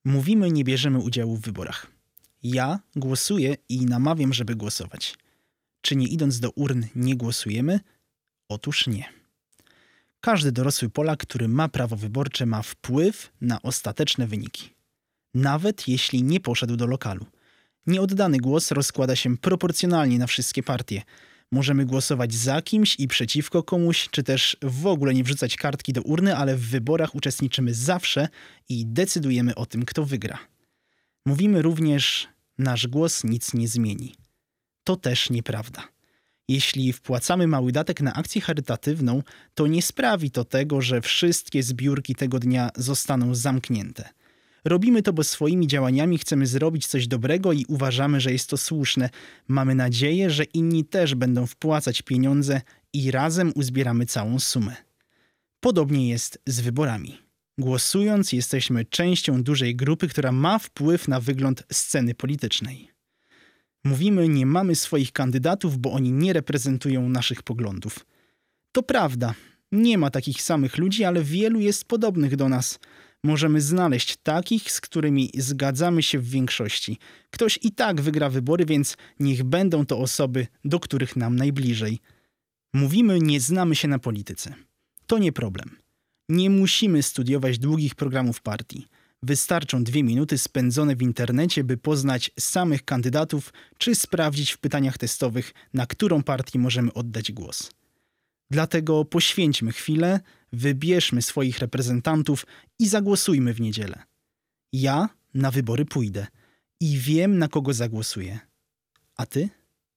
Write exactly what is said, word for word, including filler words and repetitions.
Mówimy, nie bierzemy udziału w wyborach. Ja głosuję i namawiam, żeby głosować. Czy nie idąc do urn nie głosujemy? Otóż nie. Każdy dorosły Polak, który ma prawo wyborcze, ma wpływ na ostateczne wyniki. Nawet jeśli nie poszedł do lokalu. Nieoddany głos rozkłada się proporcjonalnie na wszystkie partie. Możemy głosować za kimś i przeciwko komuś, czy też w ogóle nie wrzucać kartki do urny, ale w wyborach uczestniczymy zawsze i decydujemy o tym, kto wygra. Mówimy również, nasz głos nic nie zmieni. To też nieprawda. Jeśli wpłacamy mały datek na akcję charytatywną, to nie sprawi to tego, że wszystkie zbiórki tego dnia zostaną zamknięte. Robimy to, bo swoimi działaniami chcemy zrobić coś dobrego i uważamy, że jest to słuszne. Mamy nadzieję, że inni też będą wpłacać pieniądze i razem uzbieramy całą sumę. Podobnie jest z wyborami. Głosując, jesteśmy częścią dużej grupy, która ma wpływ na wygląd sceny politycznej. Mówimy, nie mamy swoich kandydatów, bo oni nie reprezentują naszych poglądów. To prawda, nie ma takich samych ludzi, ale wielu jest podobnych do nas. Możemy znaleźć takich, z którymi zgadzamy się w większości. Ktoś i tak wygra wybory, więc niech będą to osoby, do których nam najbliżej. Mówimy, nie znamy się na polityce. To nie problem. Nie musimy studiować długich programów partii. Wystarczą dwie minuty spędzone w internecie, by poznać samych kandydatów, czy sprawdzić w pytaniach testowych, na którą partię możemy oddać głos. Dlatego poświęćmy chwilę, wybierzmy swoich reprezentantów i zagłosujmy w niedzielę. Ja na wybory pójdę i wiem, na kogo zagłosuję. A ty?